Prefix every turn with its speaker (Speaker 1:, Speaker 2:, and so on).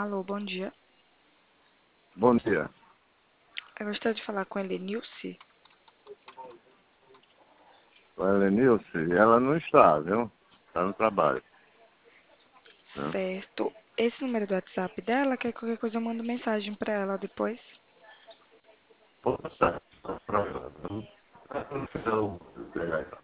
Speaker 1: Alô, bom dia.
Speaker 2: Bom dia.
Speaker 1: Eu gostaria de falar com a Helenilce.
Speaker 2: A Helenilce, ela não está, viu? Está no trabalho. Né?
Speaker 1: Certo. Esse número do WhatsApp dela, quer qualquer coisa eu mando mensagem pra ela depois.
Speaker 2: Pode passar. Ela não fizer o